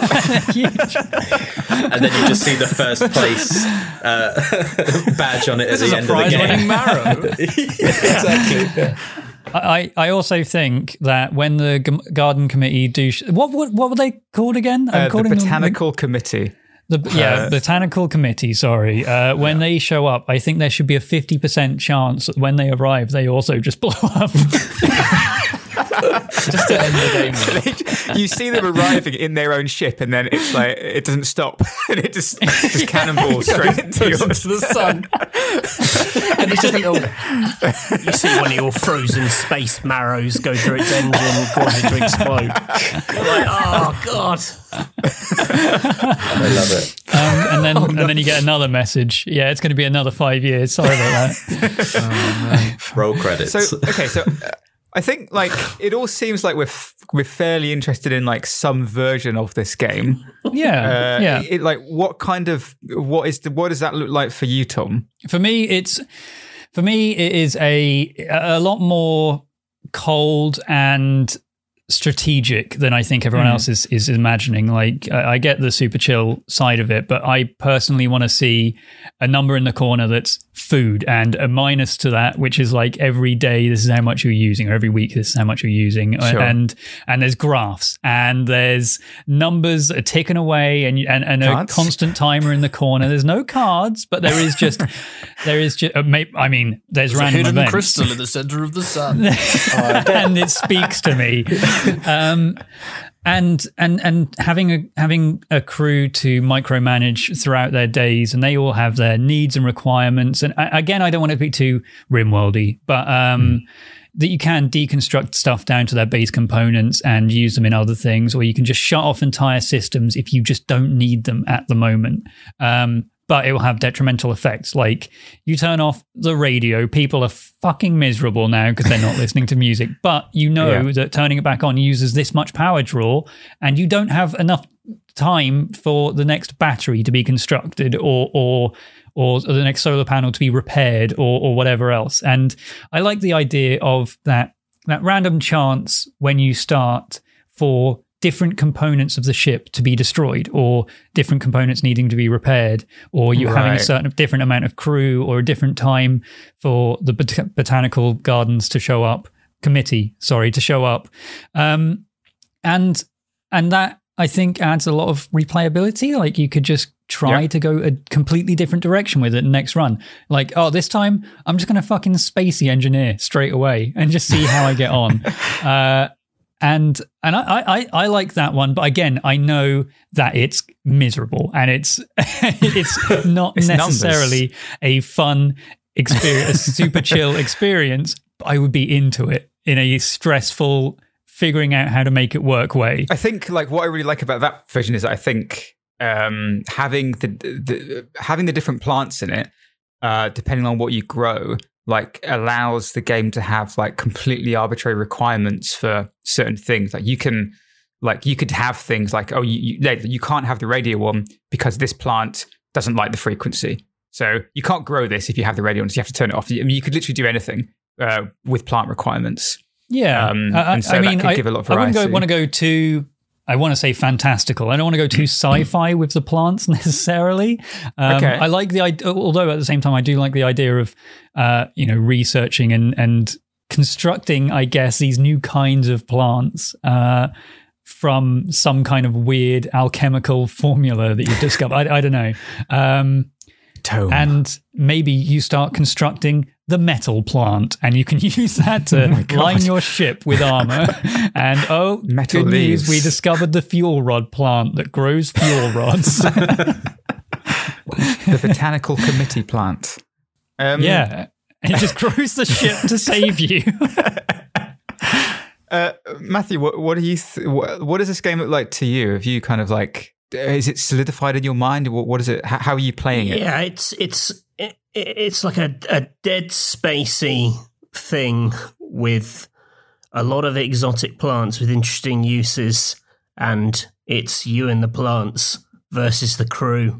And then you just see the first place uh, badge on it at This is the a end of the prize-winning game. marrow. Exactly. Yeah. I, I also think that when the g- garden committee do sh- what, what what were they called again? I'm Uh, the calling them- botanical committee. The, yeah, Uh, botanical committee. Sorry, uh, when they show up, I think there should be a fifty percent chance that when they arrive, they also just blow up. Just to end the game. You see them arriving in their own ship, and then it's like it doesn't stop, and it just just cannonballs straight into Goes yours. into the sun. And it's just a little. You see one of your frozen space marrows go through its engine and cause it to explode. You're like, oh, God. I love it. Um, and then and then you get another message. Yeah, it's going to be another five years. Sorry about that. Roll credits. So okay, so uh, I think like it all seems like we're f- we're fairly interested in like some version of this game. Yeah, Uh, yeah. It, like what kind of what is the, what does that look like for you, Tom? For me, it's for me it is a a lot more cold and strategic than I think everyone Mm. else is is imagining. Like I, I get the super chill side of it, but I personally want to see a number in the corner that's food and a minus to that, which is like every day this is how much you're using, or every week this is how much you're using, Sure. and and there's graphs and there's numbers that are ticking away, and and, and a Cards? constant timer in the corner. There's no cards, but there is just there is just. Uh, may, I mean, there's, There's a random hidden events. crystal in the center of the sun. And it speaks to me. Um, and and and having a having a crew to micromanage throughout their days, and they all have their needs and requirements. And I, again, I don't want to be too rimworldy, but um, mm. that you can deconstruct stuff down to their base components and use them in other things, or you can just shut off entire systems if you just don't need them at the moment. Um, but it will have detrimental effects. Like you turn off the radio, people are fucking miserable now because they're not listening to music. But you know yeah. that turning it back on uses this much power draw, and you don't have enough time for the next battery to be constructed, or or or the next solar panel to be repaired, or or whatever else. And I like the idea of that that random chance when you start for different components of the ship to be destroyed, or different components needing to be repaired, or you right. having a certain different amount of crew, or a different time for the bot- botanical gardens to show up, committee, sorry, to show up. Um, and, and that I think adds a lot of replayability. Like you could just try yep. to go a completely different direction with it next run. Like, oh, this time I'm just going to fucking spacey engineer straight away and just see how I get on. Uh, And and I, I, I like that one, but again, I know that it's miserable and it's it's not it's necessarily numbers. a fun experience, a super chill experience. But I would be into it in a stressful, figuring out how to make it work way. I think like what I really like about that version is that I think um, having the, the having the different plants in it, uh, depending on what you grow, like allows the game to have like completely arbitrary requirements for certain things. Like you can, like you could have things like, oh, you you, you can't have the radio on because this plant doesn't like the frequency. So you can't grow this if you have the radio on, so you have to turn it off. I mean, you could literally do anything uh, with plant requirements. Yeah. Um, I, and so I mean, that could I, give a lot of I variety. wouldn't go, want to go too... I want to say fantastical. I don't want to go too sci-fi with the plants necessarily. Um, okay. I like the idea, although at the same time, I do like the idea of, uh, you know, researching and, and constructing, I guess, these new kinds of plants uh, from some kind of weird alchemical formula that you've discovered. I, I don't know. Um, Tome. And maybe you start constructing the metal plant, and you can use that to oh line your ship with armor. And oh, metal good leaves. news, we discovered the fuel rod plant that grows fuel rods. The botanical committee plant. Um, yeah, it just grows the ship to save you. uh, Matthew, what, what do you? Th- what, what does this game look like to you? Have you kind of like? Is it solidified in your mind? What, what is it? How, how are you playing it? Yeah, it's it's it, it's like a, a dead spacey thing with a lot of exotic plants with interesting uses, and it's you and the plants versus the crew.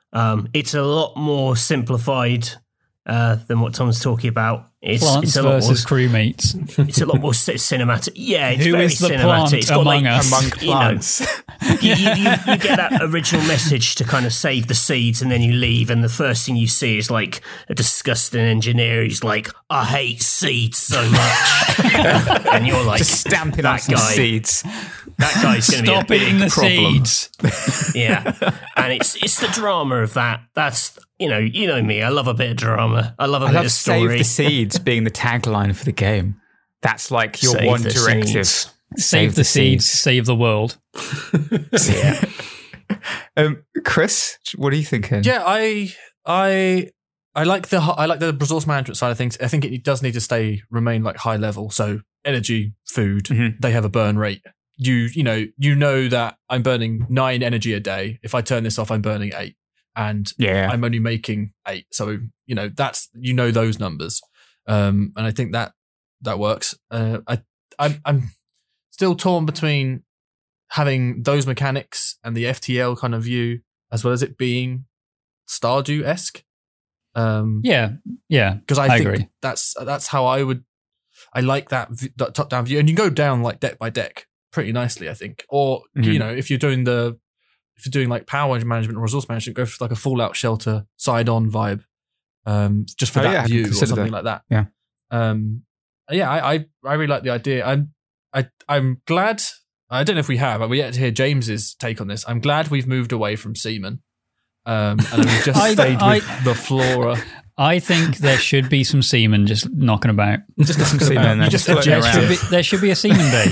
Um, it's a lot more simplified uh, than what Tom's talking about. It's, Plants it's a lot versus more, crewmates. It's a lot more c- cinematic. Yeah, it's Who very is the cinematic. plant It's got among like, us? Among you know, plants. you, you, you, you get that original message to kind of save the seeds, and then you leave, and the first thing you see is like a disgusting engineer. He's like, "I hate seeds so much," and you're like, Just stamping that on some guy. seeds. "That guy's going to be a Stop big eating the problem." seeds. Yeah, and it's it's the drama of that. That's you know you know me. I love a bit of drama. I love a I bit love of save story. the seeds being the tagline for the game. That's like your Save one the directive. seeds. Save the seeds, save the world. Yeah. Um, Chris, what are you thinking? Yeah, I I I like the I like the resource management side of things. I think it does need to stay remain like high level. So energy, food, Mhm. they have a burn rate. You you know you know that I'm burning nine energy a day. If I turn this off, I'm burning eight, and Yeah. I'm only making eight. So you know that's you know those numbers, um, and I think that that works. Uh, I I'm, I'm still torn between having those mechanics and the F T L kind of view, as well as it being Stardew esque. Um, Yeah, yeah. because I, I think agree. that's that's how I would. I like that, v- that top down view, and you go down like deck by deck pretty nicely, I think. Or Mhm. you know, if you're doing the if you're doing like power management or resource management, go for like a Fallout Shelter side on vibe, um, just for Oh, that yeah, I view or consider something that. like that. Yeah. Um, yeah, I, I I really like the idea. I'm I I'm glad. I don't know if we have, but we yet to hear James's take on this. I'm glad we've moved away from semen, um, and we've just I- stayed I- with the flora. I think there should be some semen just knocking about. Just some semen. You just floating eject There should, around. be, there should be a semen bay.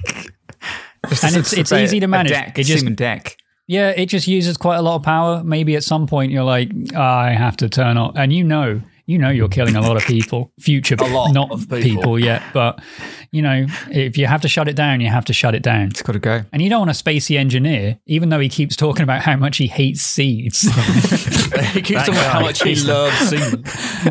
Just and a- it's- it's a- easy to a manage. Deck, It just- semen deck. Yeah, it just uses quite a lot of power. Maybe at some point you're like, oh, I have to turn off. And you know, you know you're killing a lot of people. Future, A lot not of people. people yet. But, you know, if you have to shut it down, you have to shut it down. It's got to go. And you don't want a spacey engineer, even though he keeps talking about how much he hates seeds. He keeps talking about how guy, much he he's the- loves semen.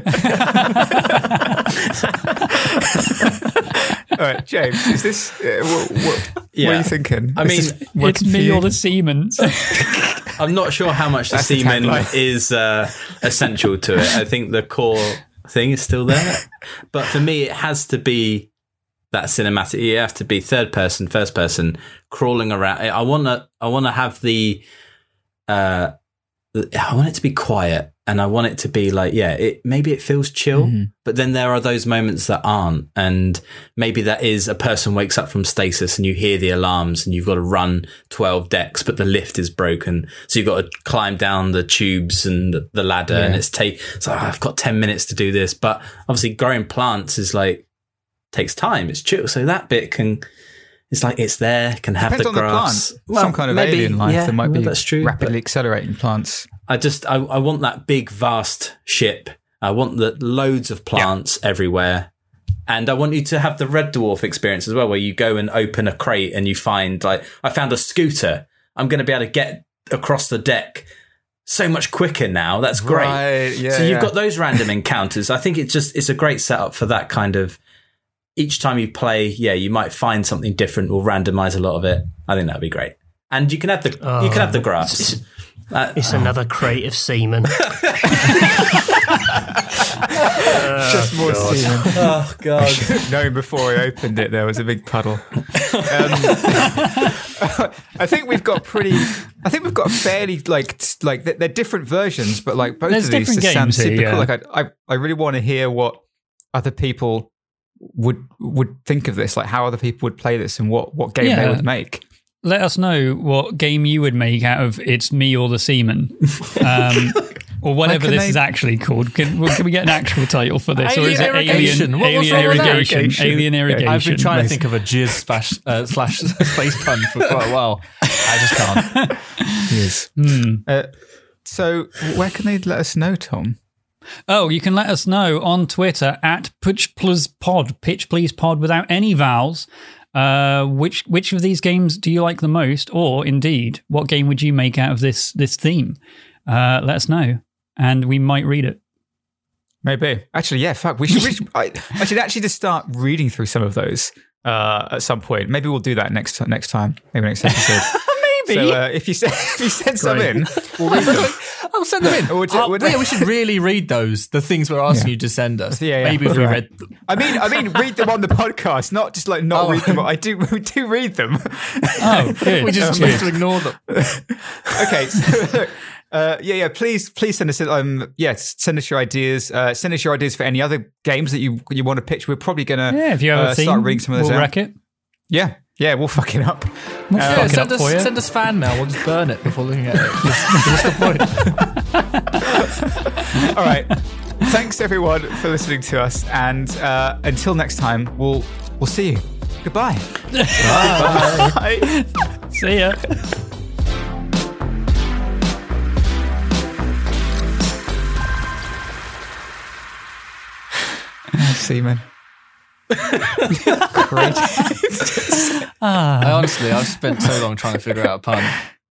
All right, James, is this uh, what, what, what Yeah. are you thinking? I Is mean, this It's working for me you? or the semen. I'm not sure how much the That's the semen tagline. is uh, essential to it. I think the core thing is still there. But for me, it has to be that cinematic. You have to be third person, first person, crawling around. I want to I want to have the, uh, the- I want it to be quiet. And I want it to be like, yeah, it maybe it feels chill, Mm-hmm. but then there are those moments that aren't. And maybe that is a person wakes up from stasis and you hear the alarms and you've got to run twelve decks, but the lift is broken. So you've got to climb down the tubes and the, the ladder Yeah. and it's take, so I've got ten minutes to do this. But obviously growing plants is like, takes time. It's chill. So that bit can, it's like, it's there, can have Depends the on the grass. plant. Some kind of alien life yeah, that might well, be that's true, rapidly but- accelerating plants. I just I, I want that big vast ship. I want the loads of plants everywhere. And I want you to have the Red Dwarf experience as well, where you go and open a crate and you find like I found a scooter. I'm going to be able to get across the deck so much quicker now. That's great. Right, yeah, so you've yeah. got those random encounters. I think it's just it's a great setup for that kind of each time you play, yeah, you might find something different or randomize a lot of it. I think that'd be great. And you can have the you can have the grass. Uh, It's another crate of semen. Just more semen. oh god. Knowing before I opened it, there was a big puddle. Um, I think we've got pretty. I think we've got a fairly like t- like they're, they're different versions, but like both There's of these different just sound games here, super yeah. cool. Like I, I, I really want to hear what other people would would think of this. Like how other people would play this and what what game they Yeah. would make. Let us know what game you would make out of It's Me or the Semen. Um, or whatever can this they- is actually called. Can, well, can we get an actual title for this? or is it Alien Alien, Irrigation. What was alien wrong with that? Irrigation? Alien Irrigation. I've been trying to think of a jizz slash, uh, slash space pun for quite a while. I just can't. Yes. Hmm. Uh, so where can they let us know, Tom? Oh, you can let us know on Twitter at Pitch Please Pod, Pitch Please Pod without any vowels. Uh, which which of these games do you like the most, or indeed, what game would you make out of this this theme? Uh, let us know, and we might read it. Maybe. Actually, yeah, fuck. We should, we should I, I should actually just start reading through some of those uh, at some point. Maybe we'll do that next next time. Maybe next episode. Maybe. So uh, if you send, if you send some in, we'll read them. I'll send them in. Or would- Oh, would- yeah, we should really read those. The things we're asking Yeah. you to send us. Yeah, yeah. Maybe if we Right. read them. I mean, I mean, read them on the podcast, not just like not Oh. read them. I do, we do read them. Oh, good. We just Good. choose to ignore them. Okay, so uh, yeah, yeah. Please, please send us. Um, yeah, send us your ideas. Uh, send us your ideas for any other games that you you want to pitch. We're probably gonna Yeah, if you have uh, a theme, start reading some of those we'll out. wreck it. Yeah, yeah, we'll fuck it up. We'll Yeah, fuck it send up for you. us, send us fan mail. We'll just burn it before looking at it. What's the point? All right. Thanks everyone for listening to us, and uh, until next time, we'll we'll see you. Goodbye. Bye. Bye. See ya. Seaman. Great. I honestly, I've spent so long trying to figure out a pun.